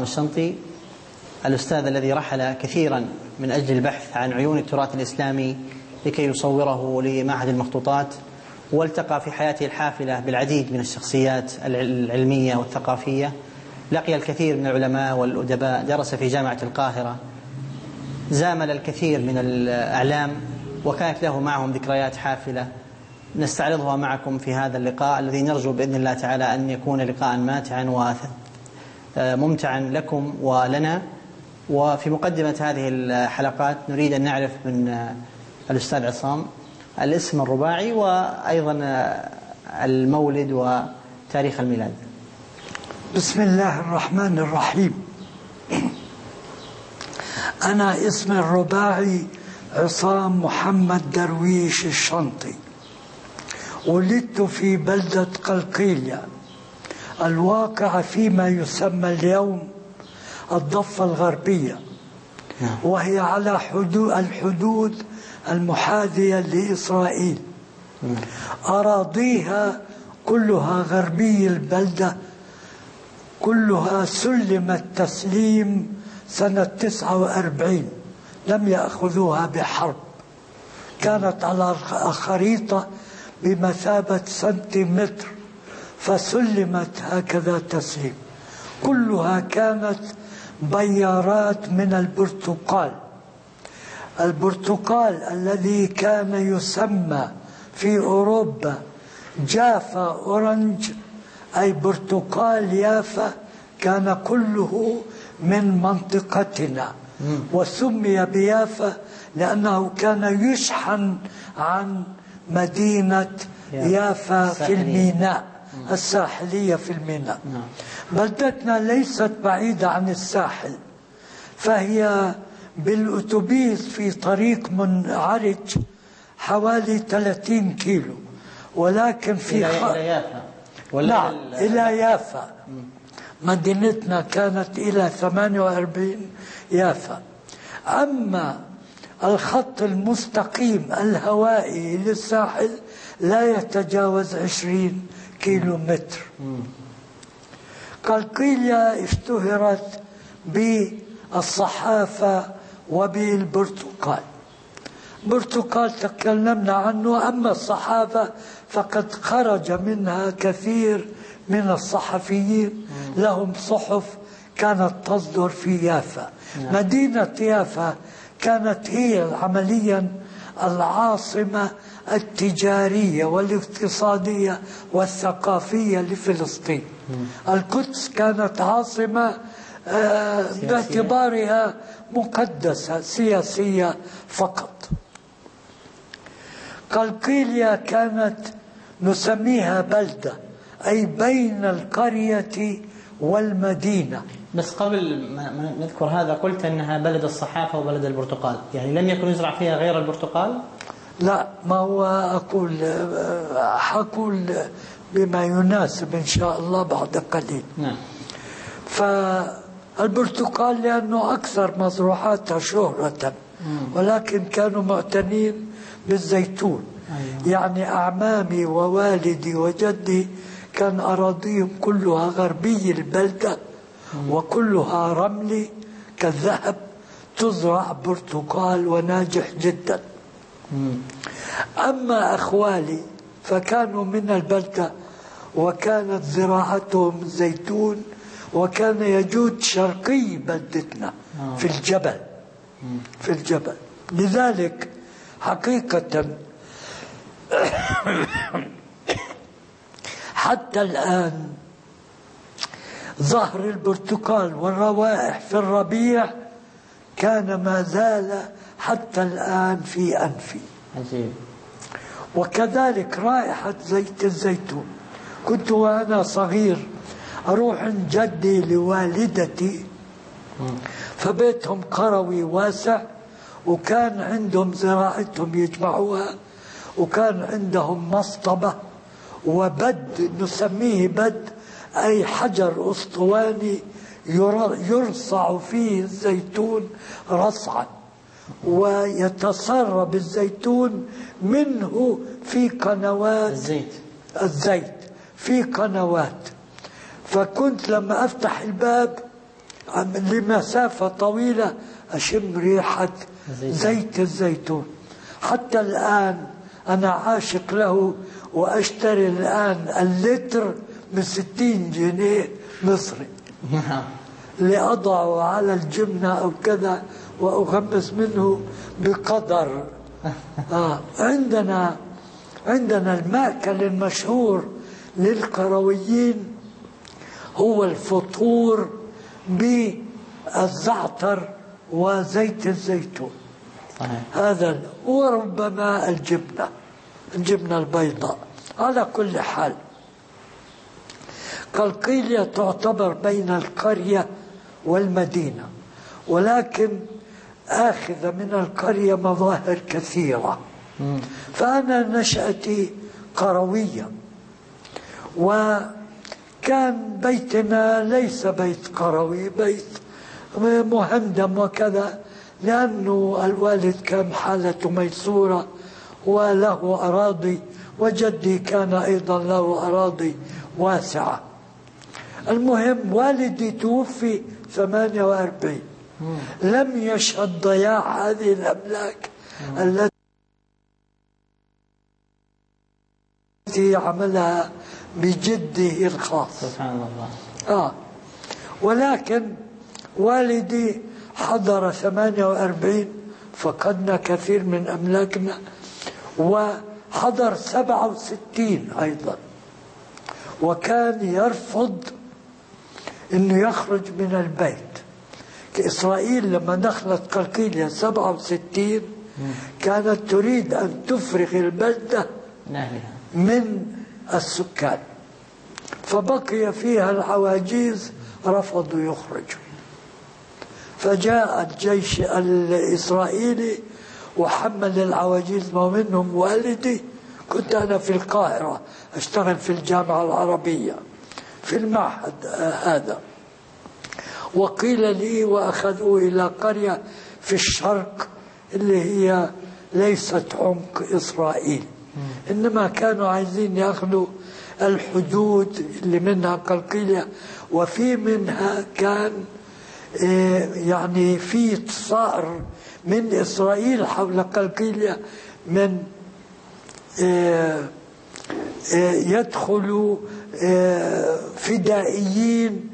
الشنطي، الأستاذ الذي رحل كثيرا من أجل البحث عن عيون التراث الإسلامي لكي يصوره لمعهد المخطوطات، والتقى في حياته الحافلة بالعديد من الشخصيات العلمية والثقافية، لقي الكثير من العلماء والأدباء، درس في جامعة القاهرة، زامل الكثير من الأعلام، وكانت له معهم ذكريات حافلة نستعرضها معكم في هذا اللقاء الذي نرجو بإذن الله تعالى أن يكون لقاء ماتعا وممتعا لكم ولنا. وفي مقدمة هذه الحلقات نريد أن نعرف من الأستاذ عصام الاسم الرباعي وأيضا المولد وتاريخ الميلاد. بسم الله الرحمن الرحيم. أنا اسمي الرباعي عصام محمد درويش الشنطي. ولدت في بلدة قلقيلية الواقعة فيما يسمى اليوم الضفة الغربية، وهي على الحدود المحاذية لإسرائيل. أراضيها كلها غربي البلدة كلها سلمت تسليم سنة 49، لم يأخذوها بحرب. كانت على الخريطة بمثابة سنتيمتر، فسلمت هكذا تسليم. كلها كانت بيارات من البرتقال الذي كان يسمى في أوروبا جافا أورنج، أي برتقال يافا، كان كله من منطقتنا، وسمي بيافا لأنه كان يشحن عن مدينة يافا في الميناء الساحلية في الميناء. بلدتنا ليست بعيدة عن الساحل، فهي بالأتوبيس في طريق منعرج حوالي 30 كيلو، ولكن في إلى يافا لا إلى يافا. مدينتنا كانت إلى 48 يافا. أما الخط المستقيم الهوائي للساحل لا يتجاوز 20 كيلو متر. قلقيلية اشتهرت بالصحافة وبالبرتقال. برتقال تكلمنا عنه، أما الصحافة فقد خرج منها كثير من الصحفيين لهم صحف كانت تصدر في يافا. مدينة يافا كانت هي عمليا العاصمة التجارية والاقتصادية والثقافية لفلسطين. القدس كانت عاصمة باعتبارها مقدسة سياسية فقط. قلقيلية كانت نسميها بلدة، أي بين القرية والمدينة. بس قبل ما نذكر هذا قلت أنها بلد الصحافة وبلد البرتقال، يعني لم يكن يزرع فيها غير البرتقال؟ لا، ما هو حقول بما يناسب إن شاء الله بعد قليل. نعم. فالبرتقال لأنه أكثر مزروعاتها شهرة، ولكن كانوا معتنين بالزيتون. يعني أعمامي ووالدي وجدي كان أراضيهم كلها غربي البلدة وكلها رملي كالذهب، تزرع برتقال وناجح جدا. أما أخوالي فكانوا من البلدة، وكانت زراعتهم زيتون، وكان يجود شرقي بلدتنا في الجبل. لذلك حقيقة حتى الآن ظهر البرتقال والروائح في الربيع كان ما زال حتى الآن في أنفي. عجيب. وكذلك رائحة زيت الزيتون. كنت وأنا صغير أروح عند جدي لوالدتي، فبيتهم قروي واسع، وكان عندهم زراعتهم يجمعوها، وكان عندهم مصطبة وبد، نسميه بد، أي حجر أسطواني يرصع فيه الزيتون رصعا، ويتسرب الزيتون منه في قنوات الزيت في قنوات. فكنت لما أفتح الباب لمسافة طويلة أشم ريحة زيت الزيتون. حتى الآن أنا عاشق له، وأشتري الآن اللتر ب60 جنيه مصري لأضعه على الجبنة أو كذا وأغمس منه بقدر. عندنا المأكل المشهور للقرويين هو الفطور بالزعتر وزيت الزيتون. هذا، وربما الجبنة البيضاء. على كل حال، قلقيلية تعتبر بين القرية والمدينة، ولكن آخذ من القرية مظاهر كثيرة. فأنا نشأتي قروية، وكان بيتنا ليس بيت قروي، بيت مهندم وكذا، لأنه الوالد كان حالته ميسورة وله أراضي، وجدي كان أيضا له أراضي واسعة. المهم والدي توفي 48، لم يشهد ضياع هذه الأملاك التي عملها بجده الخاص. سبحان الله. ولكن والدي حضر 48، فقدنا كثير من أملاكنا، وحضر 67 أيضا، وكان يرفض أنه يخرج من البيت. إسرائيل لما دخلت قلقيلية 67 كانت تريد أن تفرغ البلدة من السكان، فبقي فيها العواجيز، رفضوا يخرجوا. فجاء الجيش الإسرائيلي وحمل العواجيز، ومنهم والدي. كنت أنا في القاهرة أشتغل في الجامعة العربية في المعهد هذا، وقيل لي وأخذوا إلى قرية في الشرق اللي هي ليست عمق إسرائيل، إنما كانوا عايزين يأخذوا الحدود اللي منها قلقيلية، وفي منها كان يعني في تصائر من إسرائيل حول قلقيلية، من يدخلوا فدائيين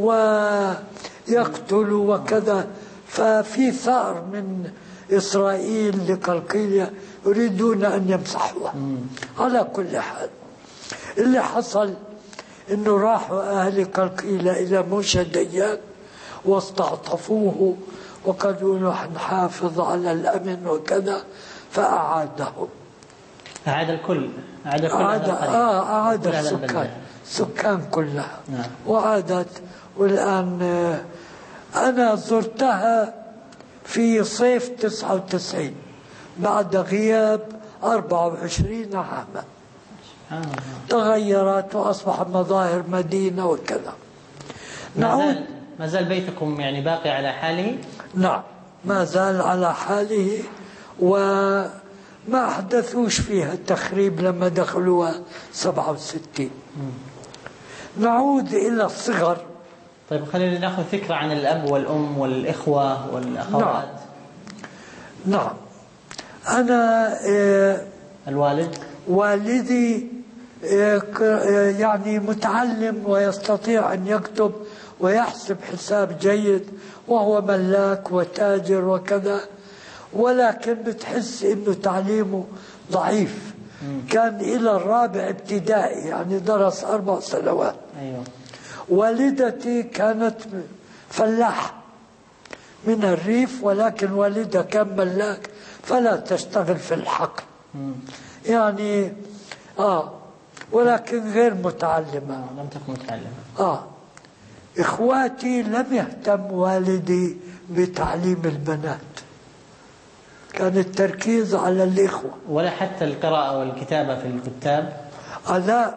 ويقتلوا وكذا. ففي ثأر من إسرائيل لقلقيلية يريدون أن يمسحوها. على كل حال، اللي حصل إنه راحوا أهل قلقيلية إلى موشى ديان واستعطفوه وقالوا له حنحافظ على الأمن وكذا، فأعادهم. أعاد الكل. أعاد السكان كلها. وعادت. والآن أنا زرتها في صيف 99 بعد غياب 24 عاما. تغيرت وأصبحت مظاهر مدينة وكذا. ما زال بيتكم يعني باقي على حاله؟ نعم، ما زال على حاله، وما أحدثوش فيها التخريب لما دخلوها 67. نعود إلى الصغر. طيب خلينا نأخذ فكرة عن الأب والأم والإخوة والأخوات. نعم. أنا والدي يعني متعلم ويستطيع أن يكتب ويحسب حساب جيد، وهو ملاك وتاجر وكذا، ولكن بتحس إنه تعليمه ضعيف. كان إلى الرابع ابتدائي، يعني درس 4 سنوات. أيوه. والدتي كانت فلاحة من الريف، ولكن والدها كان ملاك، فلا تشتغل في الحقل يعني ولكن غير متعلمة. لم تكن متعلمة. إخواتي لم يهتم والدي بتعليم البنات، كان التركيز على الإخوة. ولا حتى القراءة والكتابة في الكتاب؟ لا.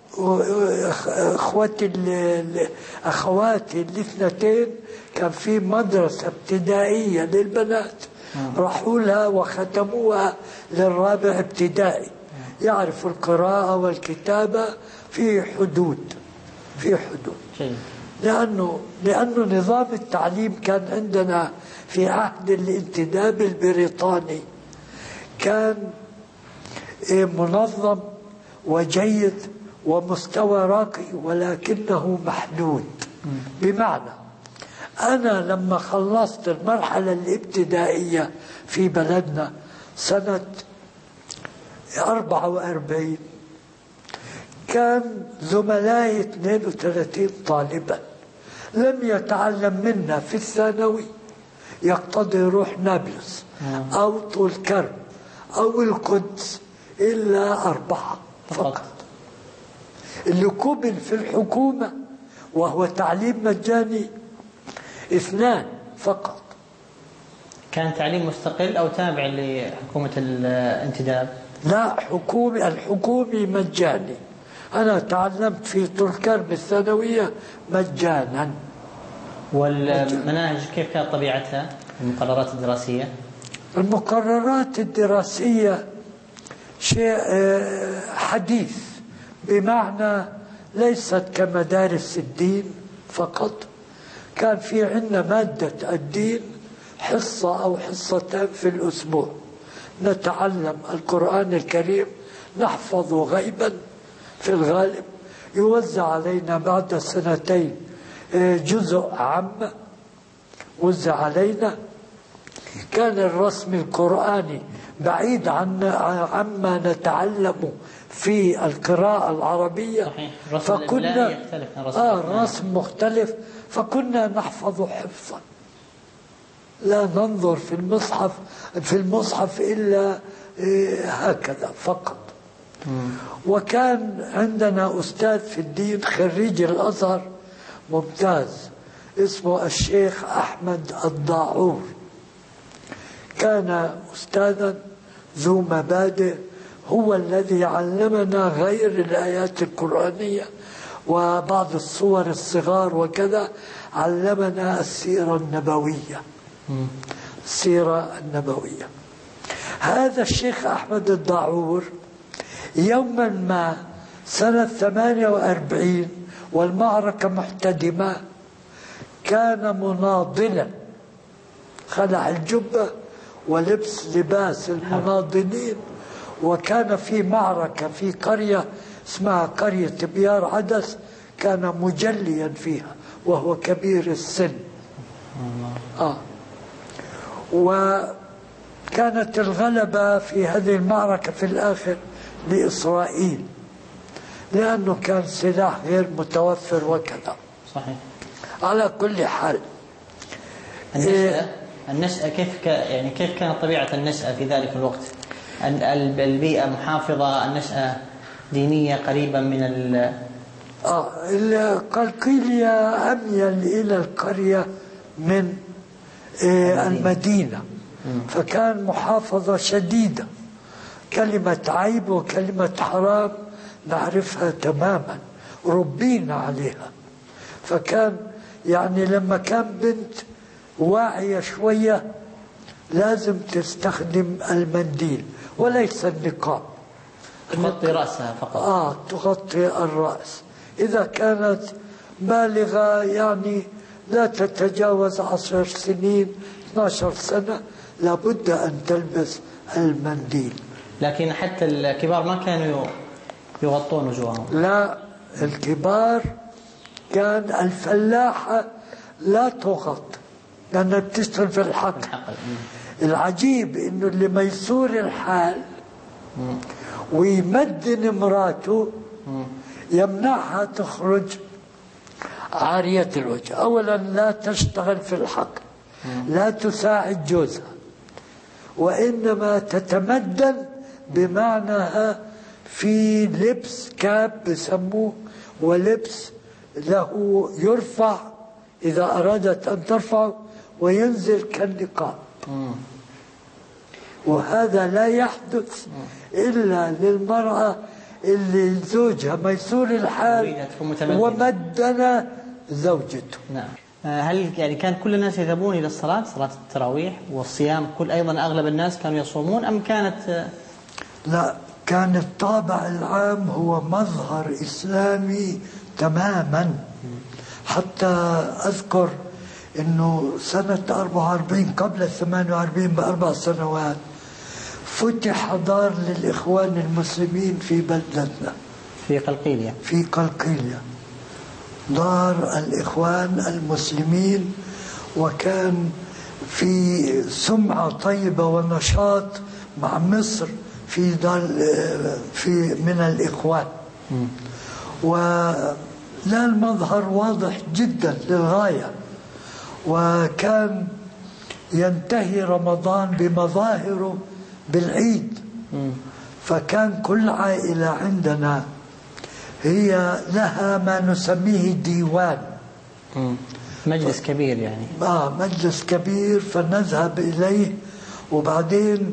أخواتي الاثنتين كان في مدرسة ابتدائية للبنات، راحوا لها وختموها للرابع ابتدائي، يعرف القراءة والكتابة في حدود. لأنه نظام التعليم كان عندنا في عهد الانتداب البريطاني كان منظم وجيد ومستوى راقي، ولكنه محدود. بمعنى أنا لما خلصت المرحلة الابتدائية في بلدنا سنة 44 كان زملائي 32 طالبا، لم يتعلم منا في الثانوي يقتضي يروح نابلس أو طول كرم أو القدس إلا 4 فقط. اللي قبل في الحكومة وهو تعليم مجاني 2 فقط. كان تعليم مستقل أو تابع لحكومة الانتداب؟ لا، الحكومي مجاني. أنا تعلمت في طول كرم الثانوية مجانا. والمناهج كيف كانت طبيعتها؟ المقررات الدراسية؟ المقررات الدراسية شيء حديث، بمعنى ليست كمدارس الدين فقط. كان في عندنا مادة الدين حصة أو حصتين في الأسبوع، نتعلم القرآن الكريم نحفظه غيبا في الغالب، يوزع علينا بعد 2 جزء عام وزع علينا. كان الرسم القرآني بعيد عما نتعلم في القراءة العربية. صحيح. فكنا يختلف الرسم مختلف، فكنا نحفظ حفظا لا ننظر في المصحف إلا هكذا فقط. وكان عندنا أستاذ في الدين خريج الأزهر ممتاز اسمه الشيخ أحمد الضاعور، كان أستاذا ذو مبادئ، هو الذي علمنا غير الآيات القرآنية وبعض الصور الصغار وكذا، علمنا السيرة النبوية. السيرة النبوية. هذا الشيخ أحمد الضاعور يوما ما سنة 48 والمعركة محتدمة كان مناضلا، خلع الجبة ولبس لباس المناضلين، وكان في معركة في قرية اسمها قرية بيار عدس، كان مجليا فيها وهو كبير السن. وكانت الغلبة في هذه المعركة في الآخر لإسرائيل، لأنه كان سلاح غير متوفر وكذا. صحيح. على كل حال النشأة كيف كانت طبيعة النشأة في ذلك الوقت؟ البيئة محافظة، النشأة دينية قريبا من قلقيلية أميل إلى القرية من المدينة، فكان محافظة شديدة. كلمة عيب وكلمة حرام نعرفها تماما، ربينا عليها. فكان يعني لما كان بنت واعية شوية لازم تستخدم المنديل وليس النقاب، تغطي رأسها فقط. تغطي الرأس. إذا كانت بالغة يعني لا تتجاوز 10 سنين 12 سنة لابد أن تلبس المنديل. لكن حتى الكبار ما كانوا يغطون وجوههم؟ لا، الكبار كان الفلاحة لا تغطي لأنها بتشتغل في الحقل. العجيب إنه اللي ميسور الحال ويمدن امراته يمنعها تخرج عارية الوجه. أولا لا تشتغل في الحقل، لا تساعد جوزها، وإنما تتمدن بمعناها في لبس كاب بسموه، ولبس له يرفع إذا أرادت أن ترفعه وينزل كالنقاب. وهذا لا يحدث إلا للمرأة اللي زوجها ميسور الحال ومدن زوجته. نعم. هل يعني كان كل الناس يذهبون إلى الصلاة، صلاة التراويح والصيام، أيضا أغلب الناس كانوا يصومون أم كانت؟ لا، كان الطابع العام هو مظهر إسلامي تماما، حتى أذكر أنه سنة 44 قبل 48 ب4 سنوات فتح دار للإخوان المسلمين في بلدتنا في قلقيلية. في قلقيلية دار الإخوان المسلمين، وكان في سمعة طيبة ونشاط مع مصر في دار من الإخوان. ولا المظهر واضح جدا للغاية، وكان ينتهي رمضان بمظاهره بالعيد. فكان كل عائلة عندنا هي لها ما نسميه ديوان، مجلس كبير يعني. مجلس كبير، فنذهب إليه، وبعدين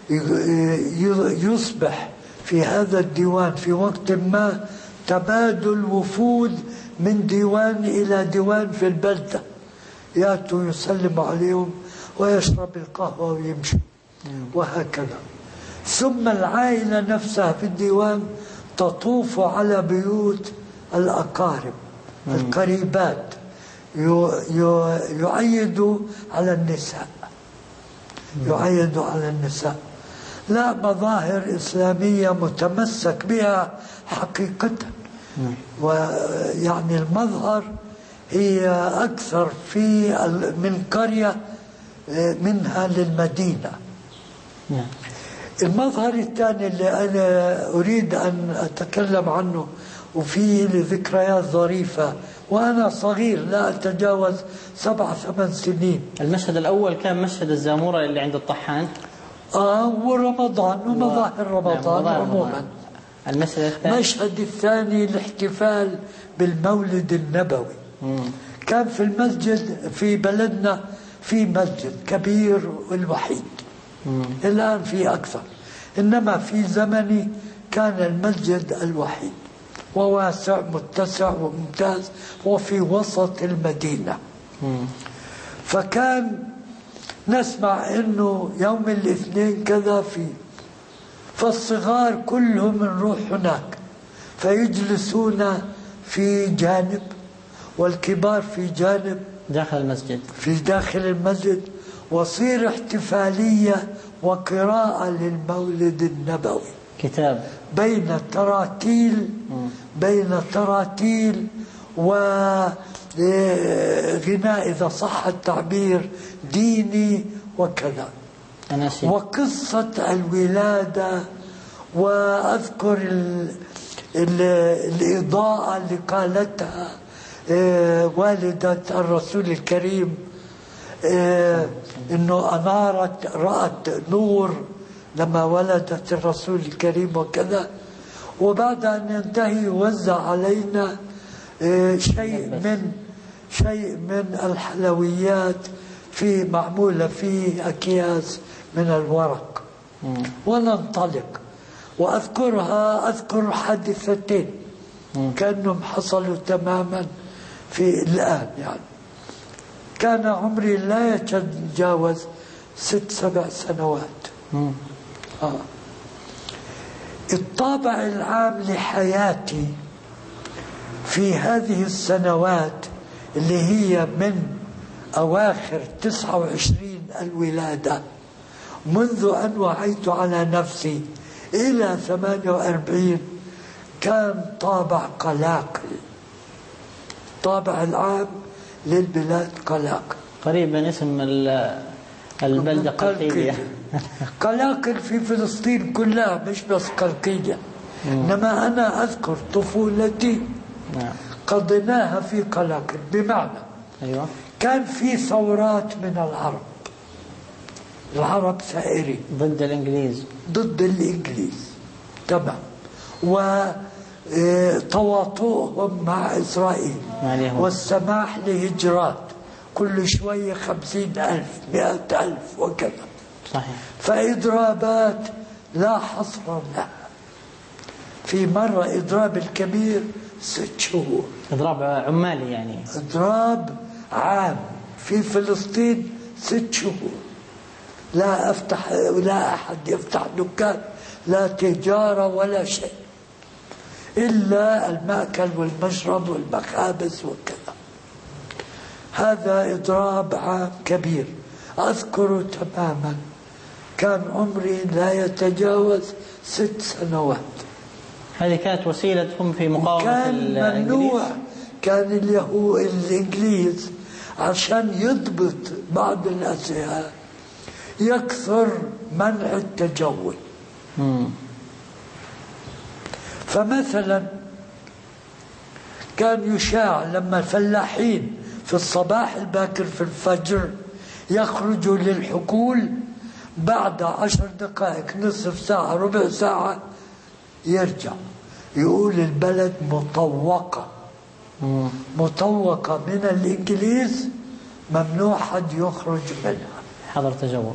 يصبح في هذا الديوان في وقت ما تبادل وفود من ديوان إلى ديوان في البلدة، يأتوا يسلم عليهم ويشرب القهوة ويمشي، وهكذا. ثم العائلة نفسها في الديوان تطوف على بيوت الأقارب القريبات، يعيدوا على النساء، يعيدوا على النساء. لا، مظاهر إسلامية متمسك بها حقيقة. ويعني المظهر هي أكثر من قرية منها للمدينة. المظهر الثاني اللي أنا أريد أن أتكلم عنه وفيه لذكريات ظريفة وأنا صغير لا أتجاوز 7-8 سنين. المشهد الأول كان مشهد الزامورة اللي عند الطحان. ورمضان ومظاهر رمضان عموما. المشهد الثاني الاحتفال بالمولد النبوي. كان في المسجد في بلدنا في مسجد كبير والوحيد، الآن في أكثر، إنما في زمني كان المسجد الوحيد وواسع متسع وممتاز وفي وسط المدينة. فكان نسمع إنه يوم الاثنين كذا فالصغار كلهم نروح هناك، فيجلسون في جانب والكبار في جانب داخل المسجد، في داخل المسجد، وصير احتفالية وقراءة للمولد النبوي، كتاب بين تراتيل وغناء إذا صح التعبير ديني وكذا، وقصة الولادة. وأذكر الإضاءة اللي قالتها والدة الرسول الكريم، إنه رأت نور لما ولدت الرسول الكريم وكذا. وبعد أن ينتهي يوزع علينا شيء من الحلويات معمولة في أكياس من الورق، وننطلق. أذكر حادثتين كأنهم حصلوا تماما في الآن. يعني كان عمري لا يتجاوز 6-7 سنوات. الطابع العام لحياتي في هذه السنوات اللي هي من أواخر 29 الولادة منذ أن وعيت على نفسي إلى 48 كان طابع قلاقل. الطابع العام للبلاد قلاقل. قريبا اسم البلدة قلقيلية. قلاقل في فلسطين كلها مش بس قلقيلية. إنما أنا أذكر طفولتي قضيناها في قلاقل، بمعنى كان في ثورات من العرب سائرين ضد الإنجليز تمام، وتواطؤهم مع إسرائيل والسماح لهجرات كل شوية 50,000 100,000 وكذا. صحيح. فإضرابات لا حصر لها. في مرة إضراب الكبير 6 شهور، إضراب عمالي يعني، إضراب عام في فلسطين 6 شهور. لا أحد يفتح دكان، لا تجارة ولا شيء، إلا المأكل والمشرب والمخابز وكذا. هذا إضراب عام كبير. أذكر تماما كان عمري لا يتجاوز 6 سنوات. هذه كانت وسيلتهم في مقاومة كان ممنوع. كان الإنجليز عشان يضبط بعض الأسلحة يكثر منع التجول. فمثلا كان يشاع لما الفلاحين في الصباح الباكر في الفجر يخرجوا للحقول، بعد 10 دقائق، نصف ساعة، ربع ساعة يرجع يقول البلد مطوقة. مطوقة من الإنجليز، ممنوع حد يخرج منها، حظر تجول.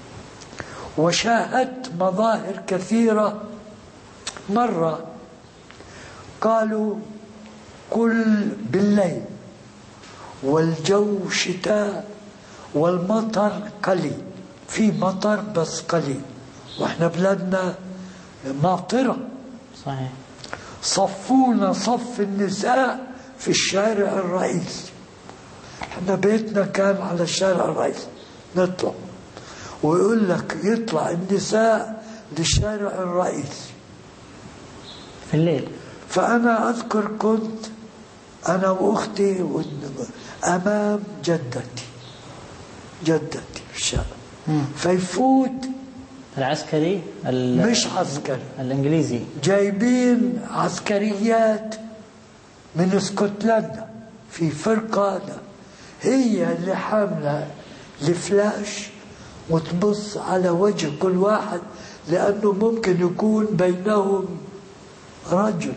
وشاهدت مظاهر كثيرة. مرة قالوا كل بالليل والجو شتاء والمطر قليل، في مطر بس قليل، واحنا بلادنا ماطرة. صحيح. صفونا صف النساء في الشارع الرئيسي. احنا بيتنا كان على الشارع الرئيسي، نطلع ويقول لك يطلع النساء للشارع الرئيسي في الليل. فأنا أذكر كنت أنا وأختي أمام جدتي في الشارع، فيفوت العسكري مش عسكري، الإنجليزي، جايبين عسكريات من اسكتلندا في فرقة هي اللي حاملة الفلاش وتبص على وجه كل واحد، لأنه ممكن يكون بينهم رجل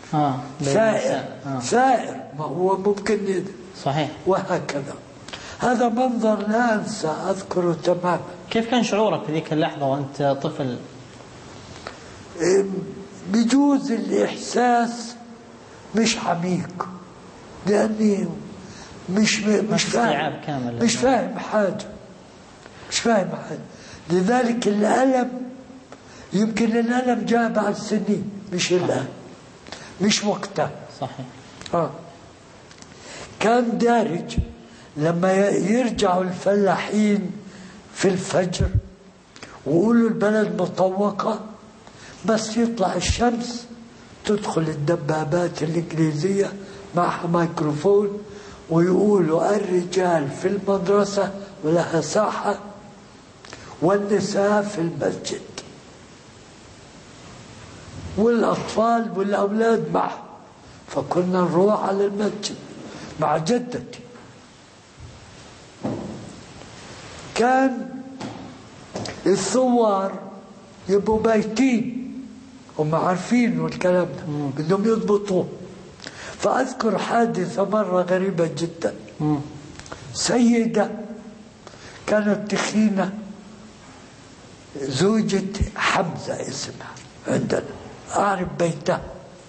ثائر ما هو ممكن. صحيح. وهكذا. هذا منظر لا أنسى، أذكره تماما. كيف كان شعورك في ذيك اللحظة وأنت طفل؟ بجوز الإحساس مش عميق، لأني مش فاهم، مش فاهم حاجة. لذلك الألم، يمكن الألم جاء بعد سنين، مش الآن، مش وقتها. صحيح. كان دارج لما يرجعوا الفلاحين في الفجر ويقولوا البلد مطوقة، بس يطلع الشمس تدخل الدبابات الإنجليزية معها ميكروفون ويقولوا الرجال في المدرسة ولها ساحة والنساء في المسجد، والأطفال والأولاد معه. فكنا نروح على المسجد مع جدتي. كان الثوار يبقوا بايتين، هم عارفين والكلام ده، بدهم يضبطوه. فأذكر حادثة مرة غريبة جدا. سيدة كانت تخينة، زوجة حمزة اسمها، عندنا أعرف بيتها،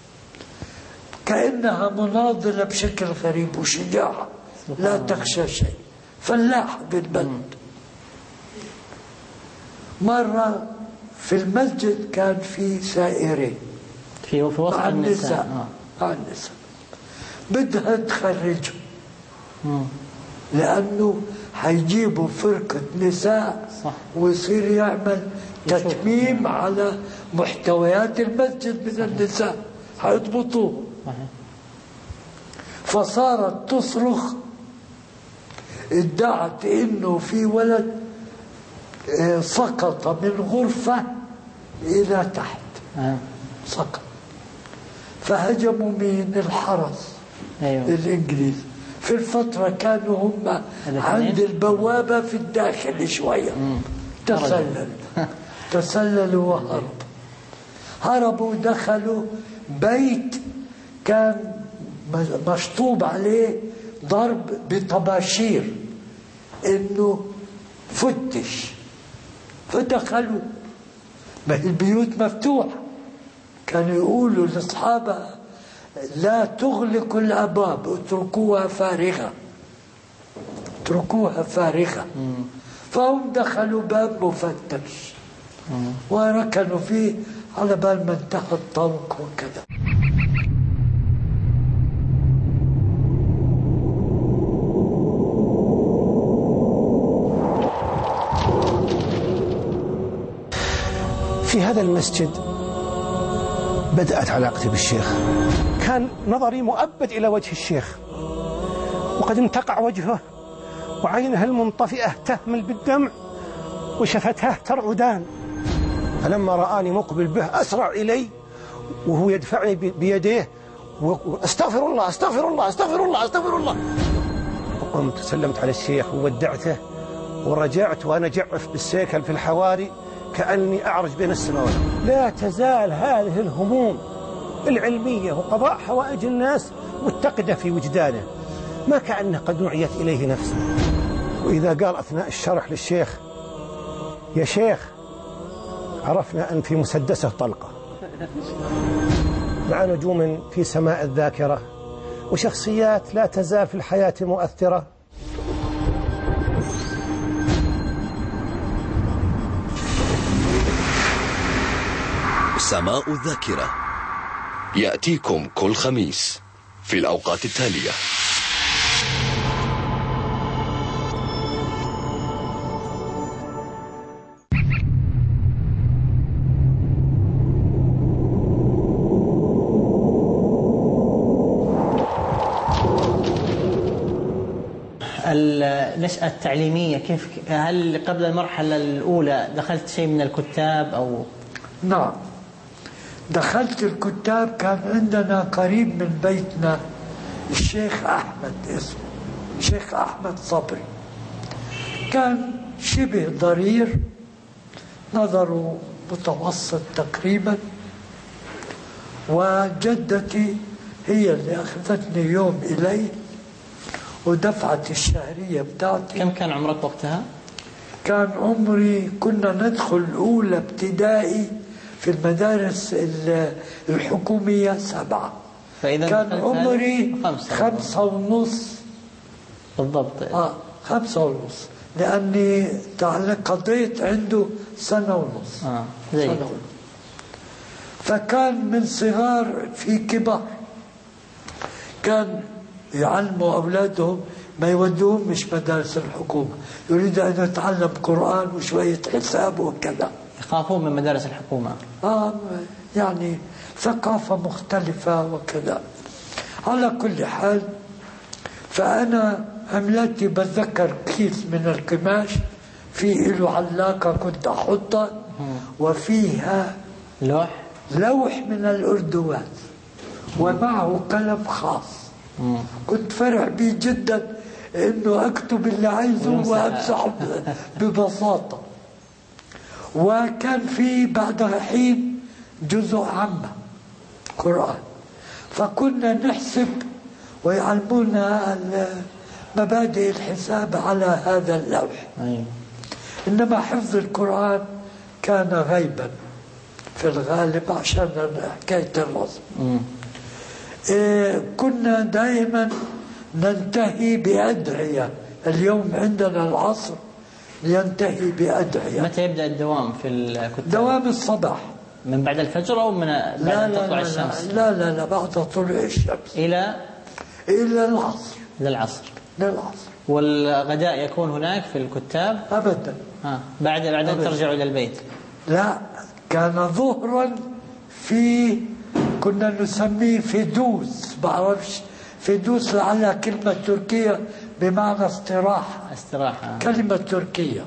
كأنها مناضلة بشكل غريب وشجاعة، لا تخشى شيء، فلاح بالبلد. مرة في المسجد كان في سائرين في وسط النساء، بدها تخرجهم لأنه حيجيبوا فرقة نساء. صح. ويصير يعمل تتميم على محتويات المسجد من النساء، حيضبطوه. فصارت تصرخ، ادعت انه في ولد سقط من غرفة الى تحت. سقط. فهجموا من الحرس. أيوة. الانجليز في الفترة كانوا هم عند البوابة في الداخل شوية. تسللوا هربوا دخلوا بيت كان مشطوب عليه ضرب بطباشير انه فتش. فدخلوا، ما البيوت مفتوحة، كانوا يقولوا لاصحابها لا تغلقوا الابواب، اتركوها فارغة. فهم دخلوا باب مفتش وركنوا فيه على بال ما انتهى الطوق وكذا. في هذا المسجد بدأت علاقتي بالشيخ. كان نظري مؤبد إلى وجه الشيخ، وقد انتقع وجهه وعينها المنطفئة تهمل بالدمع وشفتاه ترعدان. فلما رآني مقبل به أسرع إلي وهو يدفعني بيديه واستغفر الله استغفر الله استغفر الله استغفر الله. وقمت سلمت على الشيخ وودعته ورجعت وأنا جعف بالسيكل في الحواري كأني أعرج بين السماوات. لا تزال هذه الهموم العلمية وقضاء حوائج الناس متقدة في وجدانه، ما كأنه قد نعيت إليه نفسه. وإذا قال أثناء الشرح للشيخ يا شيخ، عرفنا أن في مسدسه طلقة، مع نجوم في سماء الذاكرة وشخصيات لا تزال في الحياة مؤثرة. سماء الذاكرة يأتيكم كل خميس في الأوقات التالية. النشأة التعليمية كيف؟ هل قبل المرحلة الأولى دخلت شيء من الكتاب أو؟ نعم، دخلت الكتاب. كان عندنا قريب من بيتنا الشيخ أحمد، اسمه الشيخ أحمد صبري، كان شبه ضرير، نظره متوسط تقريبا. وجدتي هي اللي أخذتني يوم إليه ودفعت الشهرية بتاعتي. كم كان عمرك وقتها؟ كان عمري، كنا ندخل أولى ابتدائي في المدارس الحكومية 7، فإذا كان عمري 5 ونص بالضبط. 5 ونص، لأني قضيت عنده 1.5 سنة. زي. سنة ونص. فكان من صغار في كبار، كان يعلموا أولادهم ما يودوهم مش مدارس الحكومة، يريد أن يتعلم قرآن وشوية حساب وكذا. يخافون من مدارس الحكومة. يعني ثقافة مختلفة وكذا. على كل حال، فأنا عملتي بتذكر كيس من القماش فيه له علاقة كنت أحطها وفيها لوح من الأردوات ومعه قلم خاص. كنت فرح به جدا انه اكتب اللي عايزه وامسحه ببساطه. وكان في بعد حين جزء عامه قرآن، فكنا نحسب ويعلمونا مبادئ الحساب على هذا اللوح. انما حفظ القرآن كان غيبا في الغالب عشان حكايه الرسم. كنا دائما ننتهي بأدعية. اليوم عندنا العصر ينتهي بأدعية. متى يبدأ الدوام في الكتاب؟ دوام الصباح، من بعد الفجر أو من بعد تطلع الشمس؟ لا بعد طلوع الشمس إلى العصر. للعصر. للعصر. والغداء يكون هناك في الكتاب؟ أبدا. بعد أن ترجعوا إلى البيت؟ لا، كان ظهرا في، كنا نسميه فدوس، بعرفش فدوس لعلها كلمة تركية بمعنى استراحة. كلمة تركية.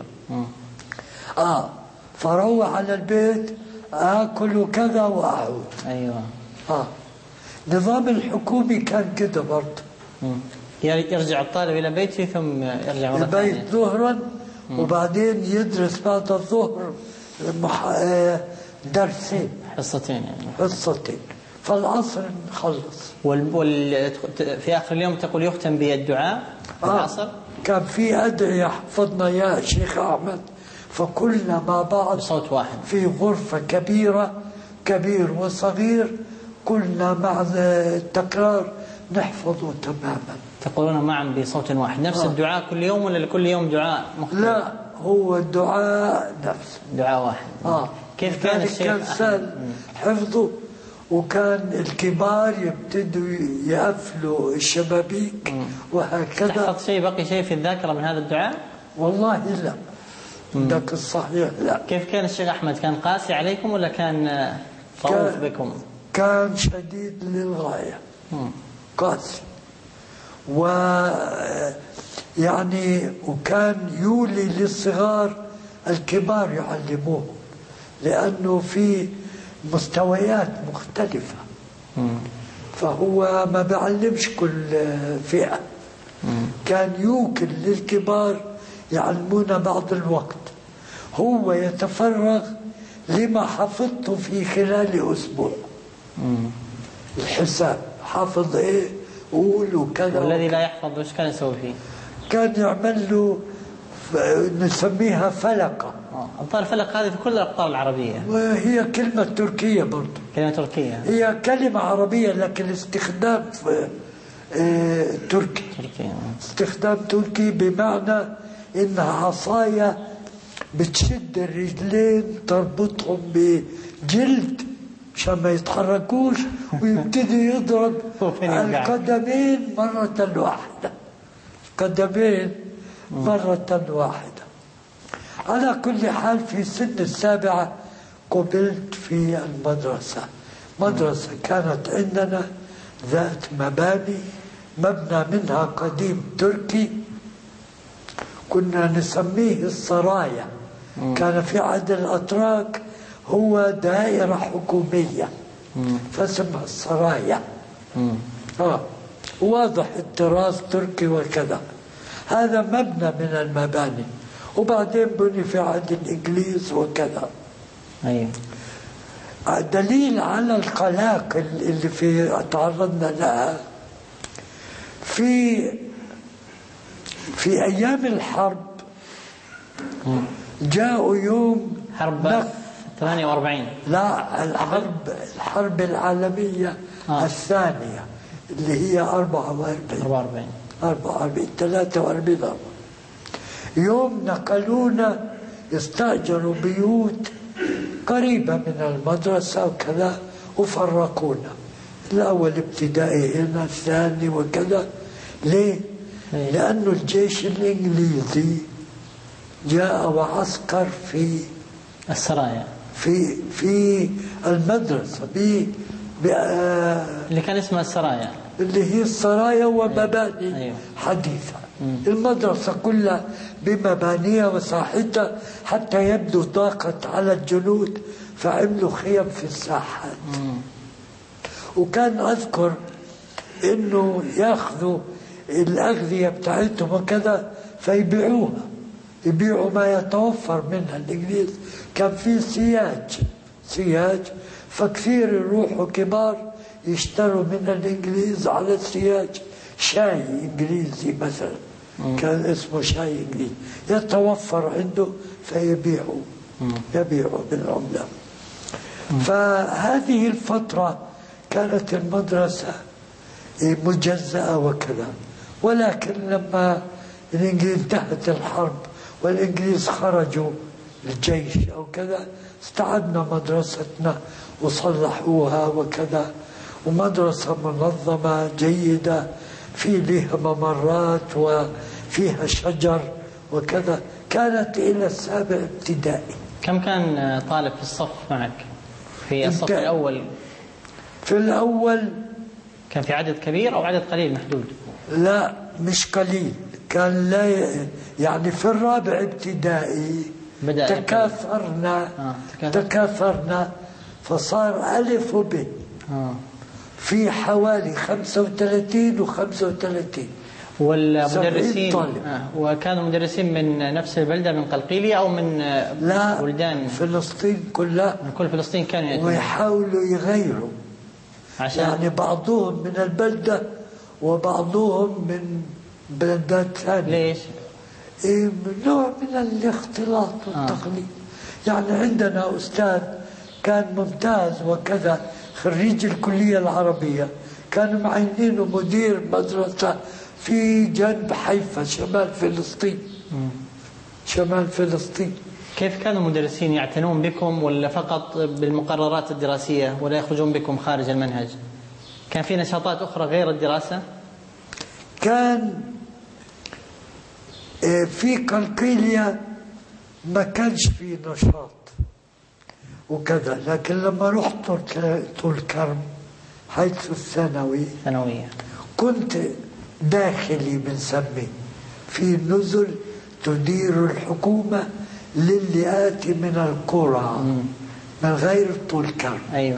فروح على البيت آكل وكذا وأعود. أيوة. نظام الحكومي كان كده برضه. يرجع الطالب إلى بيته ثم يرجع مرة ثانية البيت ظهرا، وبعدين يدرس بعد الظهر درسين، حصتين يعني. حصتين، فالعصر نخلص. في آخر اليوم تقول يختم بالدعاء العصر؟ كان في أدعية حفظنا يا شيخ أحمد، فكلنا مع بعض بصوت واحد في غرفة كبيرة، كبير وصغير، كلنا مع التكرار نحفظه تماما. تقولون معا بصوت واحد نفس الدعاء كل يوم ولا لكل يوم دعاء مختلف؟ لا، هو الدعاء نفسه، دعاء واحد. كيف كان الشيخ؟ كان سهل حفظه، وكان الكبار يبتدوا يقفلوا الشبابيك وهكذا. تحفظ شيء، بقي شيء في الذاكرة من هذا الدعاء؟ والله لا، عندك الصحيح لا. كيف كان الشيخ أحمد؟ كان قاسي عليكم ولا كان رؤوف بكم؟ كان شديد للغاية، قاسي، ويعني وكان يولي للصغار الكبار يعلموهم، لأنه في مستويات مختلفة، فهو ما بيعلمش كل فئة. كان يوكل للكبار يعلمون بعض الوقت، هو يتفرغ لما حفظته في خلال أسبوع. الحساب حافظ إيه قول وكذا. والذي لا يحفظ وش كان يسوي فيه؟ كان يعمل له نسميها فلقة. أبطال الفلق هذه في كل الأبطال العربية، وهي كلمة تركية برضو. كلمة تركية، هي كلمة عربية لكن استخدام تركي. استخدام تركي بمعنى إنها عصاية بتشد الرجلين تربطهم بجلد عشان ما يتحركوش، ويبتدي يضرب القدمين مرة واحدة، قدمين مرة واحدة. على كل حال في سن 7 قبلت في المدرسة. مدرسة كانت عندنا ذات مباني، مبنى منها قديم تركي كنا نسميه السرايا. كان في عهد الأتراك هو دائرة حكومية فاسمها السرايا. واضح الطراز تركي وكذا. هذا مبنى من المباني، وبعدين بني في عهد الإنجليز وكذا. أيوة. دليل على القلاقل اللي في تعرضنا لها في أيام الحرب. جاءوا يوم حرب 48. لا، الحرب العالمية الثانية اللي هي 44 43 يوم نقلونا، استأجروا بيوت قريبة من المدرسة وكذا وفرقونا، الأول ابتدائي هنا، الثاني وكذا. ليه؟ لأنه الجيش الإنجليزي جاء وعسكر في السرايا، في المدرسة اللي كان اسمها السرايا، اللي هي السرايا ومباني حديثة. المدرسة كلها بمبانيها وساحتها حتى يبدو ضاقت على الجنود، فعملوا خيم في الساحات. وكان أذكر إنه يأخذوا الأغذية بتاعتهم وكذا فيبيعوها، يبيعوا ما يتوفر منها. الإنجليز كان في سياج فكثير يروحوا كبار يشتروا من الإنجليز على السياج شاي إنجليزي مثلا، كان اسمه شاي إنجليزي يتوفر عنده فيبيعوا بالعملة. فهذه الفترة كانت المدرسة مجزأة وكذا. ولكن لما الإنجليز انتهت الحرب والإنجليز خرجوا الجيش أو كذا، استعدنا مدرستنا وصلحوها وكذا، ومدرسة منظمة جيدة في لها ممرات وفيها شجر وكذا. كانت إلى 7 ابتدائي. كم كان طالب في الصف معك في الصف الأول؟ في الأول كان في عدد كبير أو عدد قليل محدود؟ لا مش قليل، كان لا يعني في الرابع ابتدائي تكاثرنا فصار ألف وب. في حوالي 35 و35. والمدرسين وكانوا مدرسين من نفس البلدة، من قلقيلية أو من بلدان فلسطين كلها؟ من كل فلسطين كانوا يأتون ويحاولوا يغيروا يعني بعضهم من البلدة وبعضهم من بلدات ثانية. ليش؟ نوع من الاختلاط والتقليد. يعني عندنا أستاذ كان ممتاز وكذا، خريج الكلية العربية، كانوا معينينه مدير مدرسة في جنب حيفا شمال فلسطين. كيف كانوا المدرسين يعتنون بكم، ولا فقط بالمقررات الدراسية ولا يخرجون بكم خارج المنهج؟ كان في نشاطات أخرى غير الدراسة؟ كان في قلقيلية ما كانش في نشاط وكذا. لكن لما رحت طول كرم حيث ثانوية كنت داخلي بنسميه في نزل تدير الحكومة للي آتي من القرى من غير طول كرم. أيوه.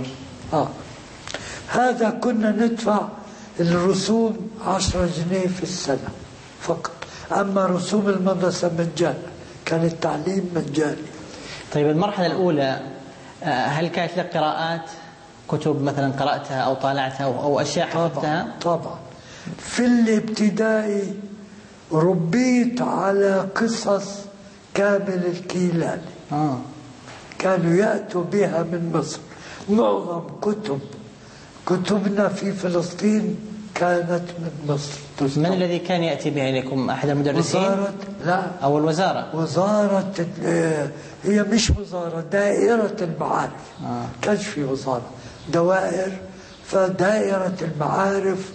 هذا كنا ندفع الرسوم 10 جنيه في السنة فقط، أما رسوم المدرسة مجانا، كان التعليم مجاني. طيب المرحلة الأولى هل كانت لك قراءات كتب مثلا قرأتها أو طالعتها أو أشياء حفظتها؟ طبعا. في الابتدائي ربيت على قصص كامل الكيلاني. كانوا يأتوا بها من مصر. معظم كتبنا في فلسطين كانت من مصر. من الذي كان يأتي بها إليكم؟ أحد المدرسين؟ لا، أو الوزارة؟ وزارة هي مش وزارة، دائرة المعارف. كانش في وزارة، دوائر. فدائرة المعارف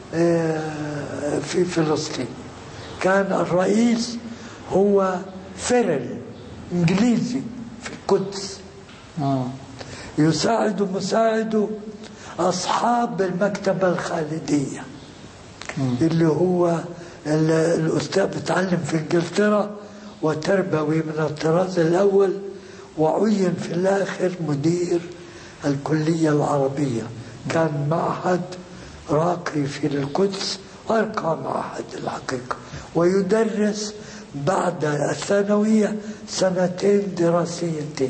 في فلسطين كان الرئيس هو فيرل إنجليزي في القدس. يساعد مساعده أصحاب المكتبة الخالدية اللي هو الأستاذ بتعلم في إنجلترا وتربوي من الطراز الأول، وعين في الآخر مدير الكلية العربية. كان معهد راقي في القدس، أرقى معهد الحقيقة، ويدرس بعد الثانوية 2 دراسيتين،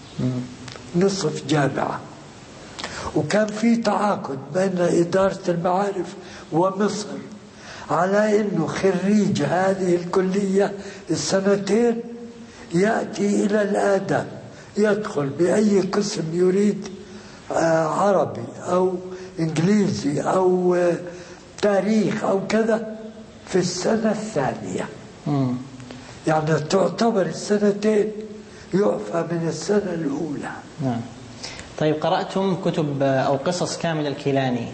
نصف جامعة. وكان في تعاقد بين إدارة المعارف ومصر على أنه خريج هذه الكلية 2 يأتي إلى الآداب، يدخل بأي قسم يريد، عربي أو إنجليزي أو تاريخ أو كذا، في السنة الثانية. يعني تعتبر 2 يعفى من السنة الأولى. نعم. طيب قرأتم كتب أو قصص كامل الكيلاني؟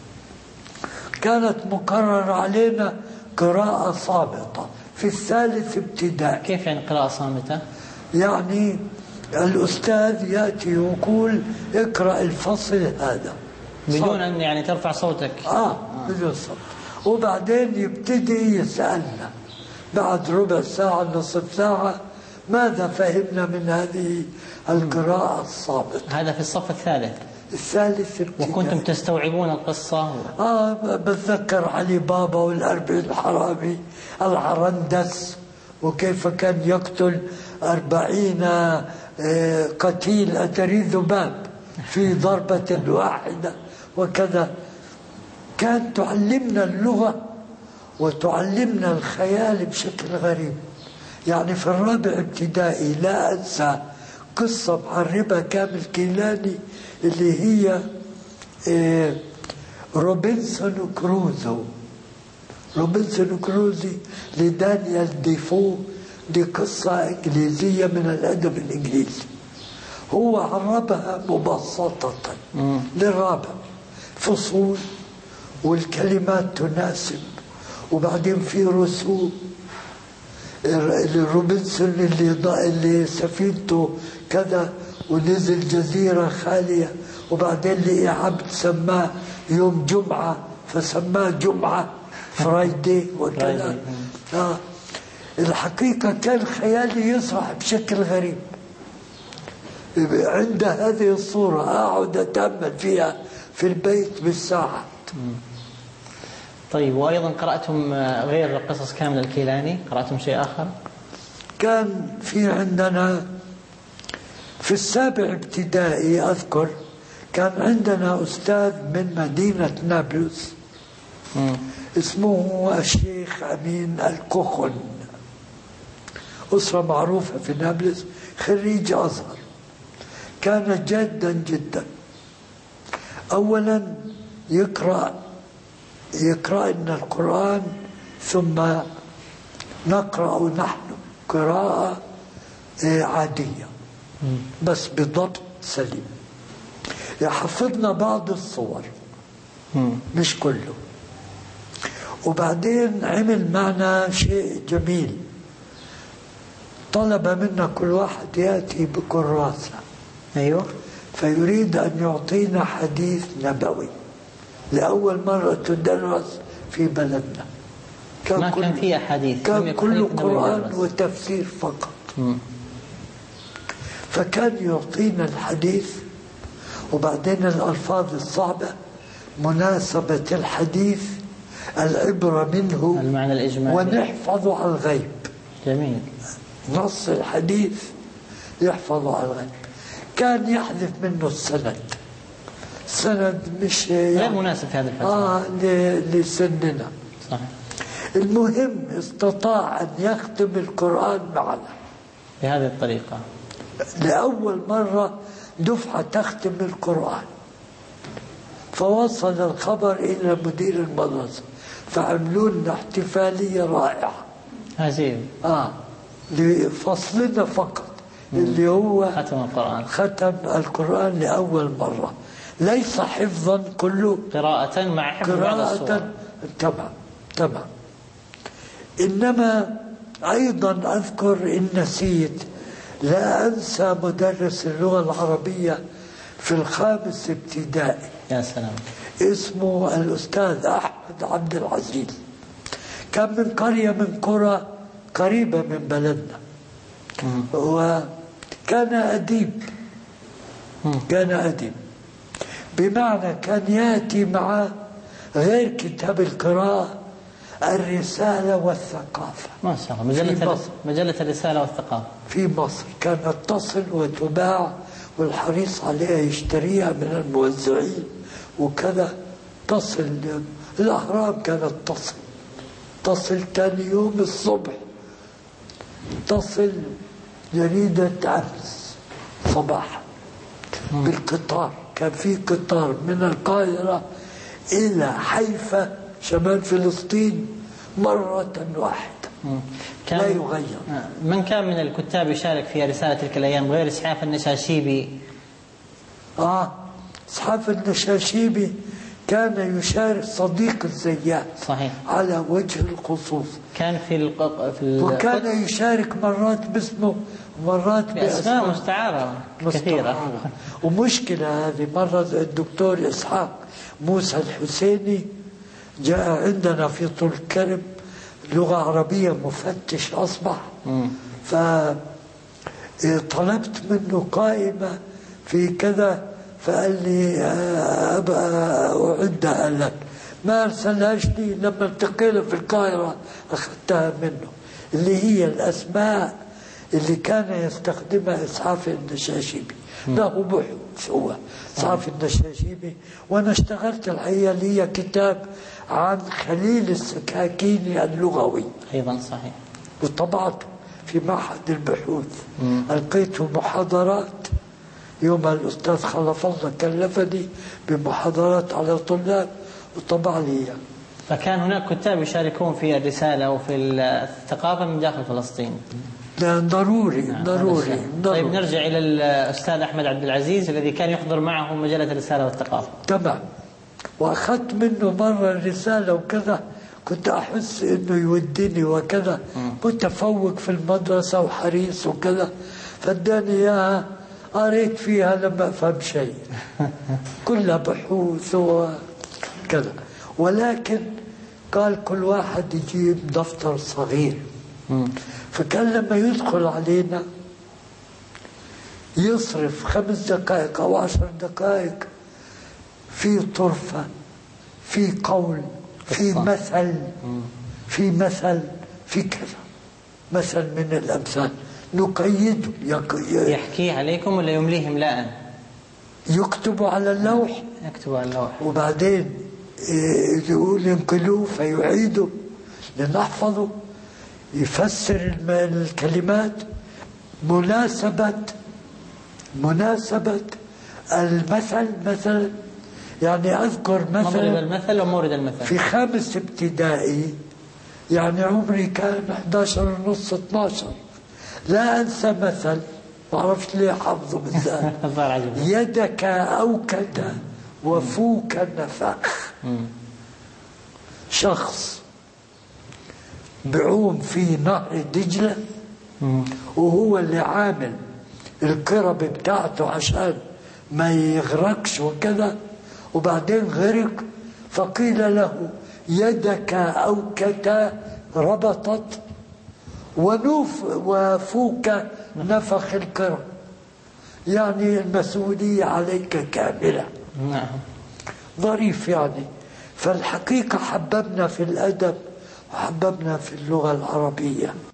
كانت مقررة علينا قراءة صامتة في 3 ابتدائي. كيف يعني قراءة صامتة؟ يعني الأستاذ يأتي ويقول اقرأ الفصل هذا بدون أن يعني ترفع صوتك. بدون صوت. وبعدين يبتدي يسألنا بعد ربع ساعة نصف ساعة ماذا فهمنا من هذه القراءة الصامتة. هذا في الصف الثالث ابتدائي. وكنتم تستوعبون القصة؟ بتذكر علي بابا والأربع الحرامي، العرندس، وكيف كان يقتل 40 قتيل أتري ذباب في ضربة واحدة وكذا. كان تعلمنا اللغة وتعلمنا الخيال بشكل غريب. يعني في الرابع ابتدائي لا أنسى قصة معربة كامل كيلاني اللي هي روبنسون كروزي لدانيال ديفو. دي قصة إنجليزية من الأدب الإنجليزي، هو عربها مبسطة للرابع، فصول والكلمات تناسب، وبعدين في رسوم. روبنسون اللي سفينته كذا ونزل جزيرة خالية، وبعدين لقي عبد سماه يوم جمعة فسماه جمعة فرايدي وكذا. الحقيقة كان خيالي يسرح بشكل غريب. عند هذه الصورة أقعد أتأمل فيها في البيت بالساعات. طيب وأيضا قرأتم غير قصص كامل الكيلاني قرأتم شيء آخر؟ كان في عندنا في 7 ابتدائي أذكر كان عندنا أستاذ من مدينة نابلس اسمه الشيخ أمين الكوخن، أسرة معروفة في نابلس، خريج أزهر. كان جادا جدا. أولا يقرأ لنا القرآن ثم نقرأ نحن قراءة عادية بس بضبط سليم. يحفظنا بعض الصور مش كله. وبعدين عمل معنا شيء جميل، طلب منا كل واحد يأتي بكراسة. أيوه. فيريد أن يعطينا حديث نبوي لأول مرة تدرس في بلدنا. ما كان في أحاديث، كان كله قرآن وتفسير فقط. فكان يعطينا الحديث وبعدين الألفاظ الصعبة، مناسبة الحديث، العبرة منه، المعنى الإجمالي، ونحفظه على الغيب. جميل. نص الحديث يحفظه على الغيب. كان يحذف منه السند مش يعني غير مناسب في هذا الفترة لسننا. صح. المهم استطاع أن يختم القرآن معنا بهذه الطريقة. لأول مرة دفعة تختم القرآن. فوصل الخبر إلى مدير المدرسة، فعملوا لنا احتفالية رائعة. عجيب. لفصلنا فقط اللي هو ختم القرآن لأول مرة، ليس حفظا كله، قراءة مع حفظ بعض السور. تمام. إنما أيضا أذكر إن نسيت، لا أنسى مدرس اللغة العربية في الخامس ابتدائي. يا سلام. اسمه الأستاذ أحمد عبد العزيز. كان من قرية من قرى قريبة من بلدنا. وكان أديب. بمعنى كان يأتي مع غير كتاب القراءة الرسالة والثقافة. ما شاء الله. مجلة الرسالة والثقافة في مصر كانت تصل وتباع، والحريص عليها يشتريها من الموزعين وكذا. تصل الأهرام، كانت تصل تاني يوم الصبح، تصل جريدة أمس صباحا بالقطار. كان في قطار من القاهرة إلى حيفا شمال فلسطين مرة واحدة لا يغير. من كان من الكتاب يشارك في رسالة تلك الأيام غير إسحاف النشاشيبي؟ إسحاف النشاشيبي كان يشارك صديق الزيات. صحيح. على وجه الخصوص. كان في وكان يشارك مرات باسمه مرات بأسماء مستعارة كثيرة. ومشكلة هذه. مرة الدكتور إسحاق موسى الحسيني جاء عندنا في طول الكرم، لغة عربية مفتش أصبح. فطلبت منه قائمة في كذا، فقال لي أبقى أعدها لك. ما أرسلهاش لي، لما التقينا في القاهرة أخذتها منه، اللي هي الأسماء اللي كان يستخدمها إسحاف النشاشيبي. له بحوث هو إسحاف النشاشيبي. وأنا اشتغلت الحقيقة لي كتاب عن خليل السكاكيني اللغوي أيضا. صحيح. وطبعته في معهد البحوث. ألقيته محاضرات يوم الأستاذ خلف الله كلفني بمحاضرات على طلاب وطبع لي. فكان هناك كتاب يشاركون في الرسالة وفي الثقافة من داخل فلسطين. ضروري. طيب نرجع إلى الأستاذ أحمد عبد العزيز الذي كان يحضر معه مجلة الرسالة والثقافة. تمام. وأخذت منه مرة الرسالة وكذا، كنت أحس إنه يوديني وكذا، متفوق في المدرسة وحريص وكذا، فاداني إياها. قريت فيها لما أفهم شيء، كلها بحوث وكذا. ولكن قال كل واحد يجيب دفتر صغير. فكان لما يدخل علينا يصرف 5 دقائق أو 10 دقائق في طرفة، في قول، في مثل، في كذا، مثل من الأمثال نقيده. يحكيه عليكم ولا يمليه إملاء؟ يكتب على اللوح. وبعدين يقول انقلوه فيعيده لنحفظه. يفسر الكلمات، مناسبة المثل. مثلا يعني أذكر مثلا مضرب المثل ومورد المثل في 5 ابتدائي، يعني عمري كان 11 ونص 12. لا أنسى مثل، ما أعرفش ليه حافظه بالذات. يدك أوكد وفوك نفخ. شخص بعوم في نهر دجلة وهو اللي عامل الكرب بتاعته عشان ما يغرقش وكذا، وبعدين غرق، فقيل له يدك أوكت ربطت وفوك نفخ الكرب، يعني المسؤولية عليك كاملة. نعم. ظريف يعني. فالحقيقة حببنا في الأدب وحببنا في اللغة العربية.